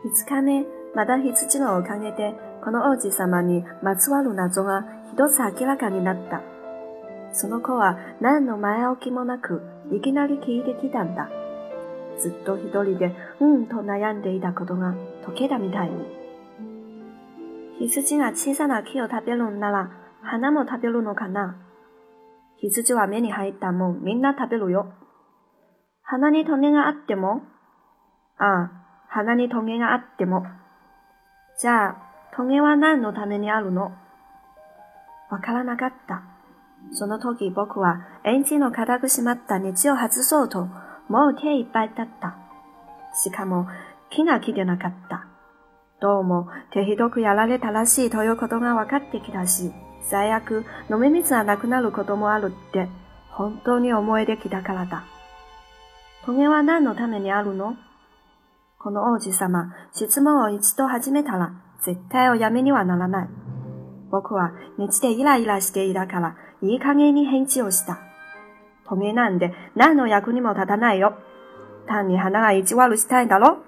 2日目、まだ羊のおかげで、この王子様にまつわる謎が一つ明らかになった。その子は何の前置きもなく、いきなり聞いてきたんだ。ずっと一人で、と悩んでいたことが解けたみたいに。羊が小さな木を食べるんなら、花も食べるのかな。羊は目に入ったもんみんな食べるよ。花にトゲがあっても？ああ、花にトゲがあっても。じゃあ、トゲは何のためにあるの？わからなかった。その時僕はエンジンの固く閉まったネジを外そうと、もう手いっぱいだった。しかも、木が切れなかった。どうも手ひどくやられたらしいということが分かってきたし、最悪飲み水がなくなることもあるって本当に思えてきたからだ。トゲは何のためにあるの？この王子様、質問を一度始めたら絶対おやめにはならない。僕は熱でイライラしていたからいい加減に返事をした。トゲなんで何の役にも立たないよ。単に花が意地悪したいだろ？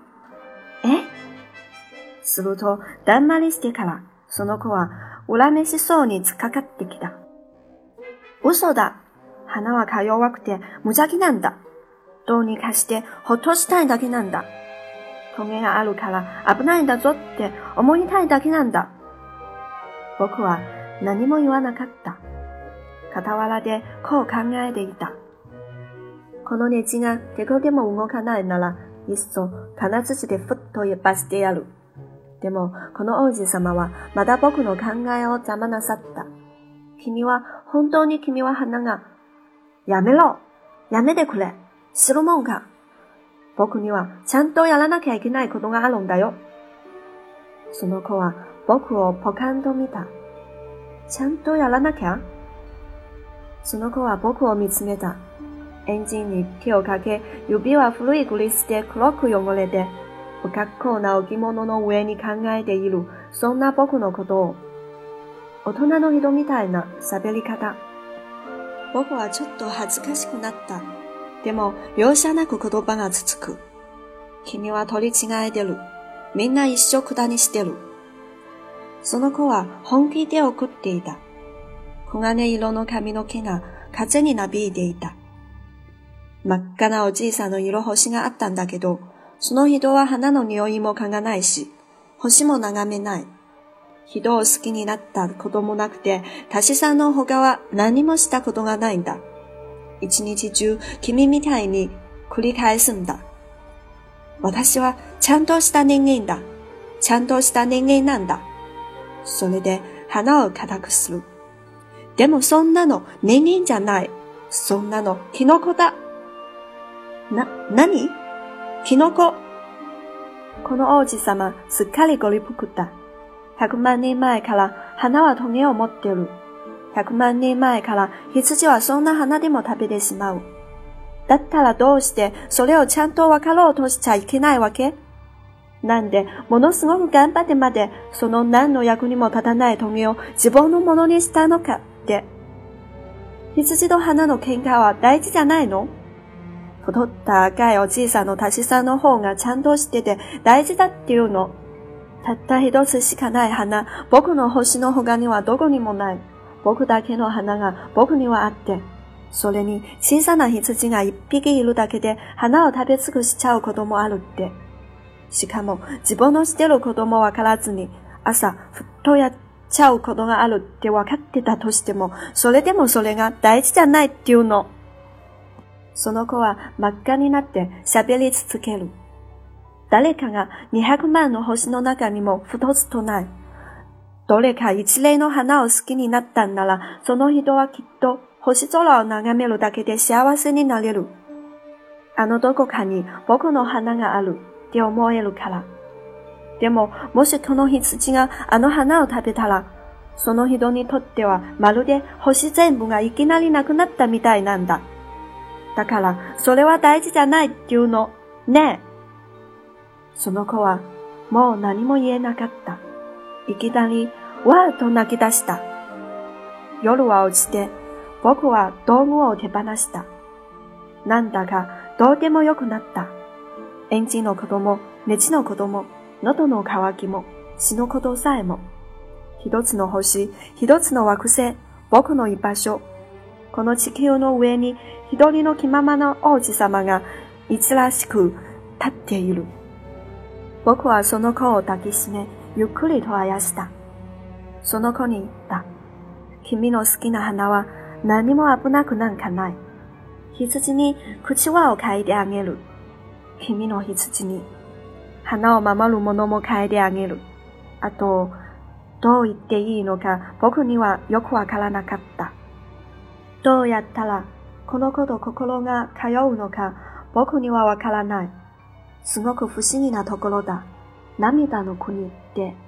すると、だんまりしてから、その子は恨めしそうに突っかかってきた。嘘だ。花はか弱くて無邪気なんだ。どうにかしてほっとしたいだけなんだ。トゲがあるから危ないんだぞって思いたいだけなんだ。僕は何も言わなかった。傍らでこう考えていた。このネジが手こでも動かないなら、いっそ金槌でふっとばしてやる。でも、この王子様はまだ僕の考えを邪魔なさった。本当に君は花が、やめろ！やめてくれ！知るもんか！僕にはちゃんとやらなきゃいけないことがあるんだよ。その子は僕をポカンと見た。ちゃんとやらなきゃ？その子は僕を見つめた。エンジンに手をかけ、指は古いグリスで黒く汚れて、不格好な置物の上に考えている、そんな僕のことを。大人の人みたいな喋り方。僕はちょっと恥ずかしくなった。でも、容赦なく言葉が続く。君は取り違えてる。みんな一緒くたにしてる。その子は本気で怒っていた。黄金色の髪の毛が風になびいていた。真っ赤なおじいさんの色星があったんだけど、その人は花の匂いも嗅がないし、星も眺めない。人を好きになったこともなくて、足しさんの他は何もしたことがないんだ。一日中、君みたいに繰り返すんだ。私はちゃんとした人間だ。ちゃんとした人間なんだ。それで花を固くする。でもそんなの人間じゃない。そんなのキノコだ。何？キノコ。この王子様、すっかりご立腹だ。100万年前から花はトゲを持ってる。100万年前から羊はそんな花でも食べてしまう。だったらどうしてそれをちゃんとわかろうとしちゃいけないわけ？なんでものすごく頑張ってまでその何の役にも立たないトゲを自分のものにしたのかって。羊と花の喧嘩は大事じゃないの？太った赤いおじいさんの足しさんの方がちゃんとしてて大事だっていうの。たった一つしかない花、僕の星の他にはどこにもない。僕だけの花が僕にはあって、それに小さな羊が一匹いるだけで花を食べ尽くしちゃうこともあるって。しかも自分のしてることもわからずに朝ふっとやっちゃうことがあるってわかってたとしても、それでもそれが大事じゃないっていうの。その子は真っ赤になって喋り続ける。誰かが200万の星の中にも二つとない。どれか一例の花を好きになったんなら、その人はきっと星空を眺めるだけで幸せになれる。あのどこかに僕の花があるって思えるから。でも、もしこの羊があの花を食べたら、その人にとってはまるで星全部がいきなりなくなったみたいなんだ。だから、それは大事じゃないっていうの。ねえ。その子は、もう何も言えなかった。いきなり、わーと泣き出した。夜は落ちて、僕は道具を手放した。なんだか、どうでもよくなった。エンジンのことも、ネジのことも、 喉の渇きも、死のことさえも。一つの星、一つの惑星、僕の居場所。この地球の上に一人の気ままな王子様がいつらしく立っている。僕はその子を抱きしめ、ゆっくりとあやした。その子に言った。君の好きな花は何も危なくなんかない。羊に口輪を嗅いであげる。君の羊に花を守るものも嗅いであげる。あと、どう言っていいのか僕にはよくわからなかった。どうやったらこの子と心が通うのか僕にはわからない。すごく不思議なところだ。涙の国って。